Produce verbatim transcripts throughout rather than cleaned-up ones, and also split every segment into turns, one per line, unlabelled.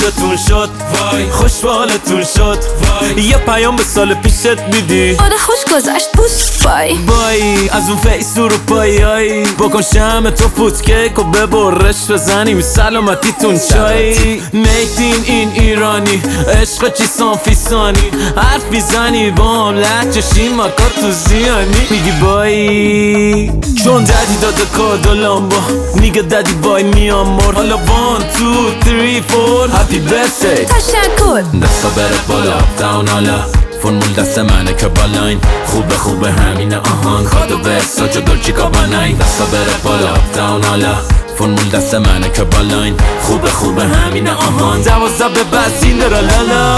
خوشتون شد وای خوشحالتون شد وای یه پیام به سال پیشت میدی
آره خوش گذشت بوس بای
بای از اون فیس اروپایی بکن شم تو فوتکیک و ببرش بزنیم سلامتیتون چایی میتین این ایرانی عشق چی سانفیسانی حرف میزنی با هم لحجشی مکا تو زیانی میگی بایی چون دادی داده کاد و لامبا نیگه دادی بای میام مر حالا وان تو تری فور هپی برثدی
تشکر
دستا بره بالا داون حالا فرمول دست منه که بالاین خوبه خوبه همینه آهان کادو ورساچ و دولچی گاباناین دستا بره بالا داون حالا فرمول دست منه که بالاین خوبه خوبه همینه آهان دوازده به بعد سیندرالالا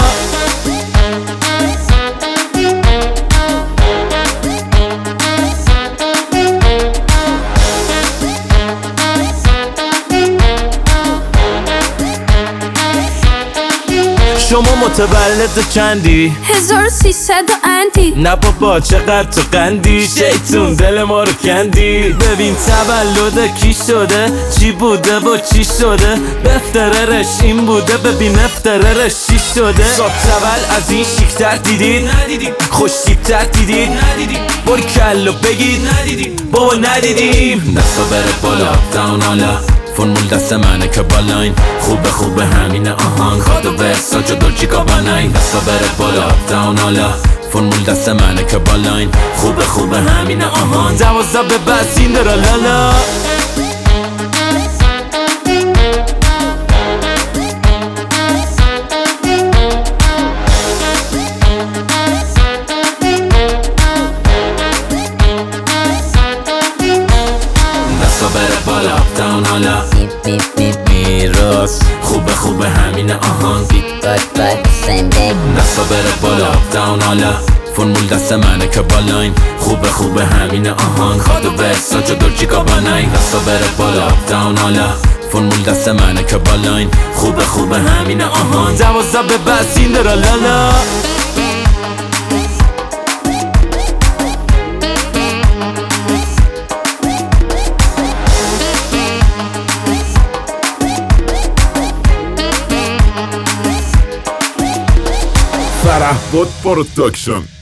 شما متولد چندی؟
هزار و سیصد و اندی
نه بابا چقدر تو قندی شیطون دل ما رو کندی ببین تولد کی شده چی بوده و چی شده بفتررش این بوده ببین افتررش چی شده صاحب تول از این شیکتر دیدید ندیدید خوش شیکتر دیدید ندیدید بار کلو بگید ندیدید بابا ندیدیم دستا بره بالا داون حالا فرمول دست منه که بالاین خوبه خوبه همینه آهان کادو ورساچ و دولچی گاباناین دستا بره بالا داون حالا فرمول دست منه که بالاین خوبه خوبه همینه آهان دوازده به بعد سیندرالالا دستا بره بالا داون حالا
Beep beep beep
میراس خوبه خوبه همینه آهان
beep but but same day
دستا بره بالا داون حالا فرمول دست منه که بالاین خوبه خوبه همینه آهان کادو ورساچ و دولچی گاباناین دستا بره بالا داون حالا فرمول دست منه که بالاین خوبه خوبه همینه آهان دوازده به بعد سیندرالالا
Farahbod Production